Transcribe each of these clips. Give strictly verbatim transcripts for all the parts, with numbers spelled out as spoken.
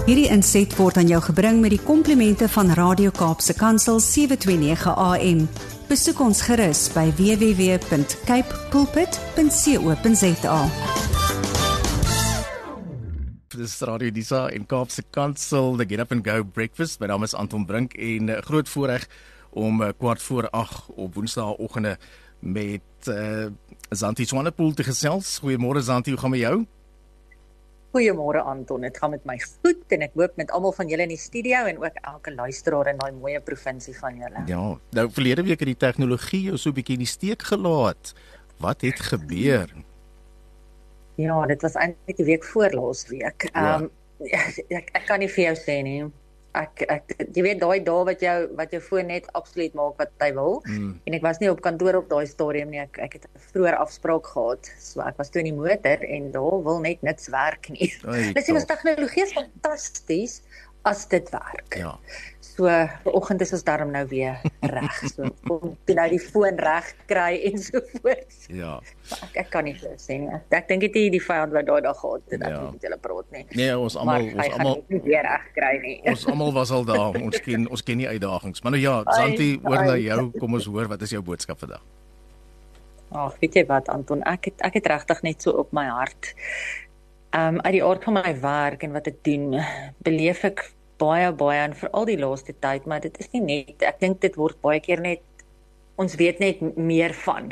Hierdie inset word aan jou gebring met die komplimente van Radio Kaapse Kansel sewe twee nege A M. Besoek ons gerus by w w w punt cape pulpit punt co punt za. Dis Radio Disa en Kaapse Kansel, the Get Up and Go Breakfast. My naam is Anton Brink en uh, groot voorreg om uh, kwart voor ag op woensdagoggende met uh, Zanti Swanepoel te gesels. Goeiemôre Zanti, hoe gaan met jou? Goeiemôre Anton, dit gaan met my goed en ek hoop met almal van julle in die studio en ook elke luisteraar in daai mooie provinsie van julle. Ja, nou verlede week het die tegnologie jou so 'n bietjie in die steek gelaat. Wat het gebeur? Ja, dit was eintlik die week voor laas week. Ja. Um, ek, ek kan nie vir jou sê nie. Ek, ek, jy weet daai dae wat jou wat jou foon net absoluut maak wat hy wil. Mm. En ek was nie op kantoor op daai stadium nie. Ek, ek het 'n vroeër afspraak gehad. So ek was toe in die motor en daar wil net niks werk nie. Dis mos tegnologie is fantasties as dit werk. Ja. So vanoggend is ons daarom nou weer reg. So kom jy nou die foon reg kry en so voort. Ja. Ek, ek kan nie vir sê nie. Ek, ek dink dit is die vyand wat daai dag gehad het. Ek Ja. moet met julle praat nie. Nee, ons almal Maar ons hy gaan almal dit nie weer reg kry nie. ons almal was al daar. Ons ken ons ken nie uitdagings. Maar nou ja, Zanti, oor na jou. Kom ons hoor, wat is jou boodskap vandag? Ag, weet jy wat Anton, ek het ek het regtig net so op my hart. Um uit die aard van my werk en wat ek doen, beleef ek baie baie en veral die laaste tyd, maar dit is nie net, ek dink dit word baie keer net, ons weet net meer van.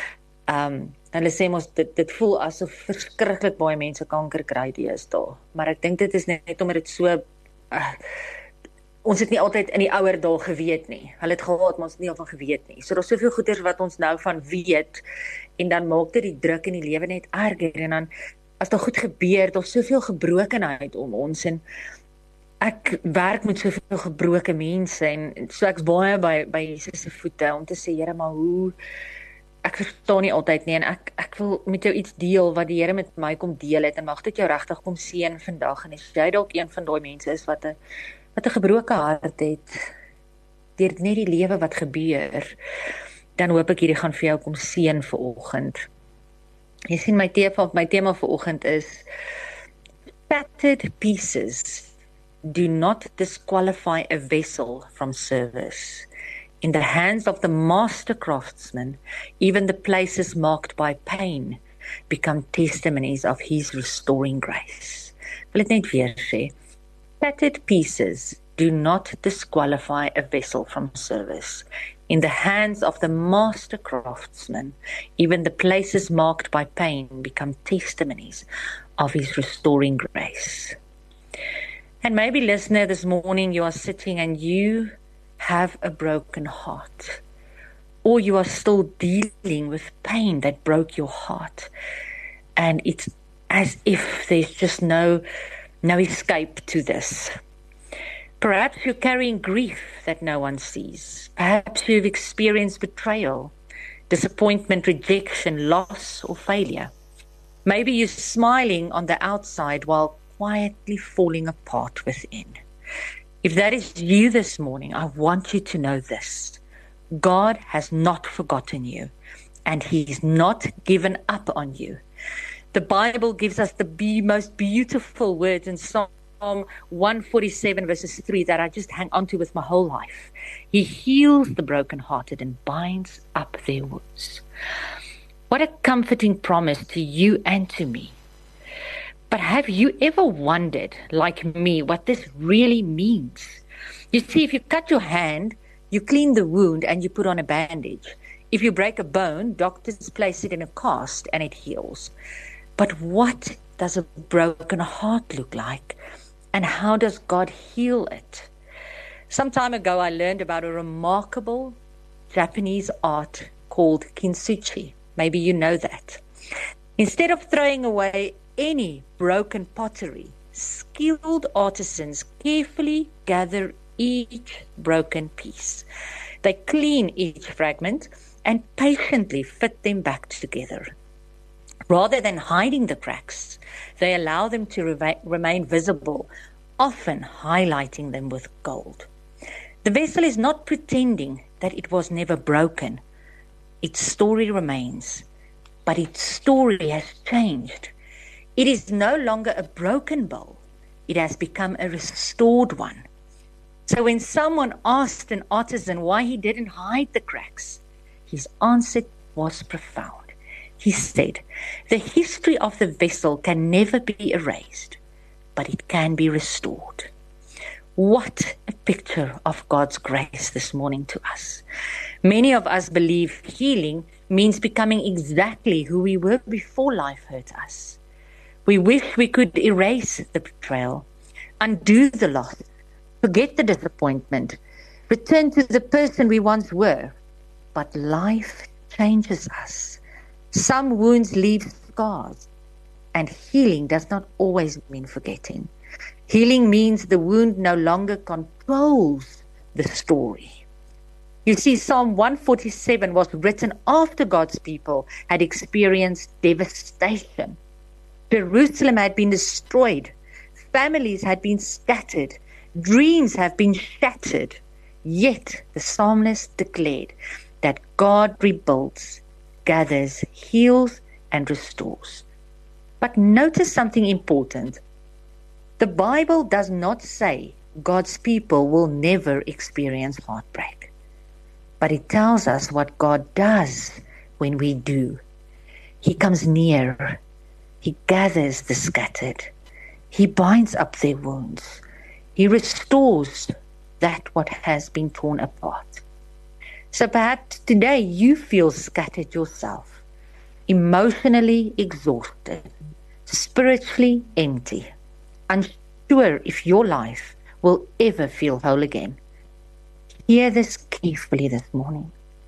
Um, hulle sê ons, dit, dit voel asof verskriklik baie mense kanker kry deesdae, maar ek dink dit is net omdat dit so, uh, ons het nie altyd in die ouer dae geweet nie. Hulle het gehad, maar ons het nie al van geweet nie. So daar is soveel goeders wat ons nou van weet, en dan maak dit die druk in die lewe net erger, en dan, as daar goed gebeur, daar is soveel gebrokenheid om ons, en ek werk met soveel gebroke mense en so ek's baie by by Jesus se voete om te sê, Here, maar hoe ek verstaan nie altyd nie en ek ek wil met jou iets deel wat die Here met my kom deel het en mag dit jou regtig kom seën vandag en as jy dalk een van daai mense is wat 'n wat 'n gebroke hart het deur net die lewe wat gebeur, dan hoop ek hierdie gaan vir jou kom seën vanoggend. Jy sien my tema my tema vanoggend is battered pieces do not disqualify a vessel from service. In the hands of the master craftsman, even the places marked by pain become testimonies of his restoring grace. Wil ek net weer sê, battered pieces do not disqualify a vessel from service. In the hands of the master craftsman, even the places marked by pain become testimonies of his restoring grace. And maybe, listener, this morning you are sitting and you have a broken heart. Or you are still dealing with pain that broke your heart. And it's as if there's just no, no escape to this. Perhaps you're carrying grief that no one sees. Perhaps you've experienced betrayal, disappointment, rejection, loss, or failure. Maybe you're smiling on the outside while quietly falling apart within. If that is you this morning, I want you to know this. God has not forgotten you, and He's not given up on you. The Bible gives us the be most beautiful words in Psalm one forty-seven verses three that I just hang on to with my whole life. He heals the brokenhearted and binds up their wounds. What a comforting promise to you and to me. But have you ever wondered, like me, what this really means? You see, if you cut your hand, you clean the wound and you put on a bandage. If you break a bone, doctors place it in a cast and it heals. But what does a broken heart look like? And how does God heal it? Some time ago, I learned about a remarkable Japanese art called kintsugi. Maybe you know that. Instead of throwing away any broken pottery, skilled artisans carefully gather each broken piece. They clean each fragment and patiently fit them back together. Rather than hiding the cracks, they allow them to re- remain visible, often highlighting them with gold. The vessel is not pretending that it was never broken. Its story remains, but its story has changed. It is no longer a broken bowl. it has become a restored one. So when someone asked an artisan why he didn't hide the cracks, his answer was profound. He said, "The history of the vessel can never be erased, but it can be restored." What a picture of God's grace this morning to us. Many of us believe healing means becoming exactly who we were before life hurt us. We wish we could erase the betrayal, undo the loss, forget the disappointment, return to the person we once were. But life changes us. Some wounds leave scars, and healing does not always mean forgetting. Healing means the wound no longer controls the story. You see, Psalm one forty-seven was written after God's people had experienced devastation. Jerusalem had been destroyed. Families had been scattered. Dreams have been shattered. Yet the psalmist declared that God rebuilds, gathers, heals, and restores. But notice something important. The Bible does not say God's people will never experience heartbreak. But it tells us what God does when we do. He comes near. He gathers the scattered. He binds up their wounds. He restores that what has been torn apart. So perhaps today you feel scattered yourself, emotionally exhausted, spiritually empty, unsure if your life will ever feel whole again. Hear this carefully this morning.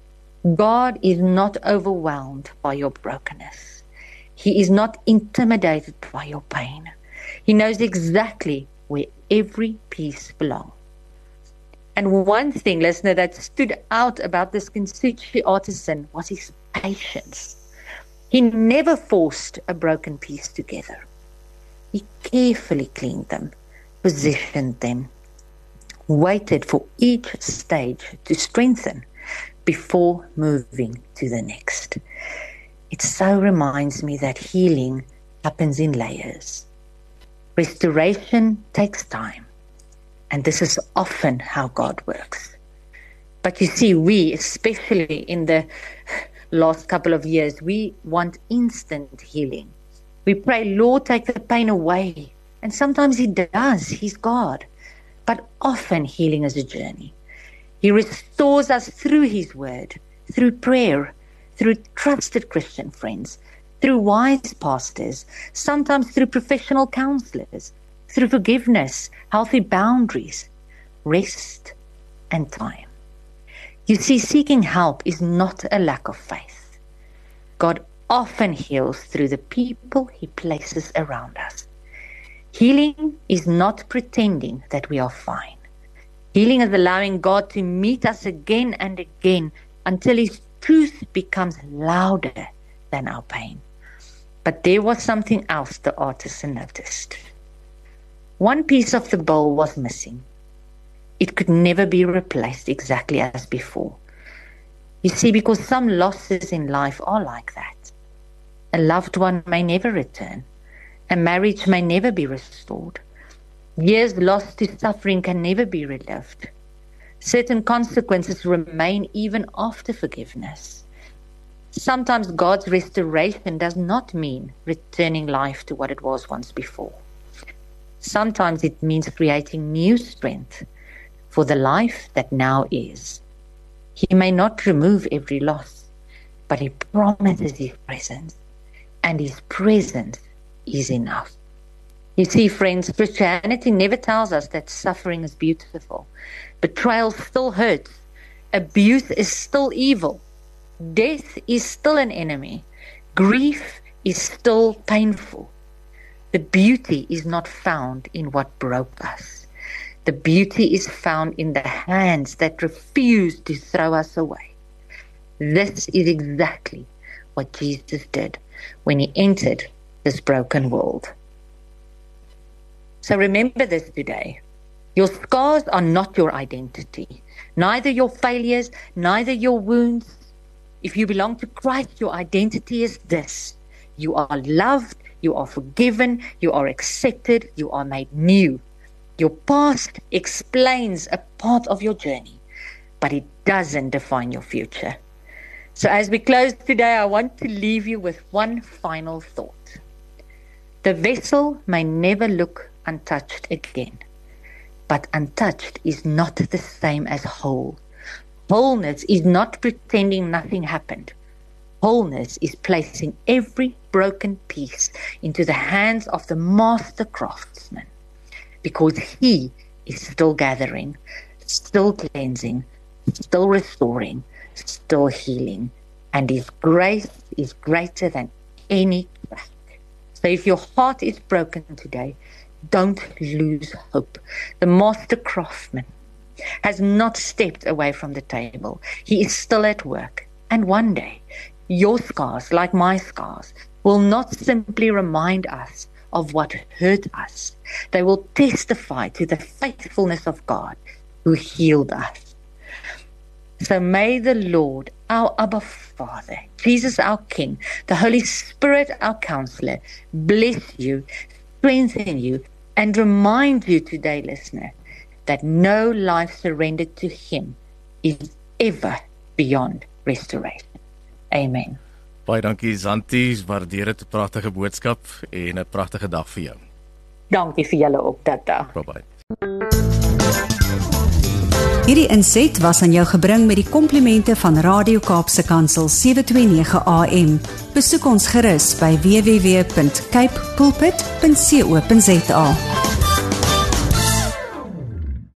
God is not overwhelmed by your brokenness. He is not intimidated by your pain. He knows exactly where every piece belongs. And one thing, listener, that stood out about this Kintsugi artisan was his patience. He never forced a broken piece together. He carefully cleaned them, positioned them, waited for each stage to strengthen before moving to the next. It so reminds me that healing happens in layers. Restoration takes time, and this is often how God works. But you see, we, especially in the last couple of years, we want instant healing. We pray, Lord, take the pain away. And sometimes He does. He's God. But often healing is a journey. He restores us through His word, through prayer, through trusted Christian friends, through wise pastors, sometimes through professional counselors, through forgiveness, healthy boundaries, rest, and time. You see, seeking help is not a lack of faith. God often heals through the people He places around us. Healing is not pretending that we are fine. Healing is allowing God to meet us again and again until His truth becomes louder than our pain. But there was something else the artisan noticed. One piece of the bowl was missing. It could never be replaced exactly as before. You see, because some losses in life are like that. A loved one may never return. A marriage may never be restored. Years lost to suffering can never be relived. Certain consequences remain even after forgiveness. Sometimes God's restoration does not mean returning life to what it was once before. Sometimes it means creating new strength for the life that now is. He may not remove every loss, but He promises His presence, and His presence is enough. You see, friends, Christianity never tells us that suffering is beautiful. Betrayal still hurts. Abuse is still evil. Death is still an enemy. Grief is still painful. The beauty is not found in what broke us. The beauty is found in the hands that refuse to throw us away. This is exactly what Jesus did when He entered this broken world. So remember this today. Your scars are not your identity, neither your failures, neither your wounds. If you belong to Christ, your identity is this. You are loved, you are forgiven, you are accepted, you are made new. Your past explains a part of your journey, but it doesn't define your future. So as we close today, I want to leave you with one final thought. The vessel may never look untouched again, but untouched is not the same as whole. Wholeness is not pretending nothing happened. Wholeness is placing every broken piece into the hands of the master craftsman, because he is still gathering, still cleansing, still restoring, still healing, and his grace is greater than any crack. So if your heart is broken today, don't lose hope. The master craftsman has not stepped away from the table. He is still at work. And one day, your scars, like my scars, will not simply remind us of what hurt us. They will testify to the faithfulness of God who healed us. So may the Lord, our Abba Father, Jesus our King, the Holy Spirit our Counselor, bless you, strengthen you, and remind you today, listener, that no life surrendered to Him is ever beyond restoration. Amen. Baie dankie Zanti, waardeer dit, 'n pragtige boodskap en 'n pragtige dag vir jou. Dankie vir julle ook, Tata. Bye bye. Hierdie inset was aan jou gebring met die komplimente van Radio Kaapse Kansel sewe twee nege A M. Besoek ons gerus by w w w punt cape pulpit punt co punt za.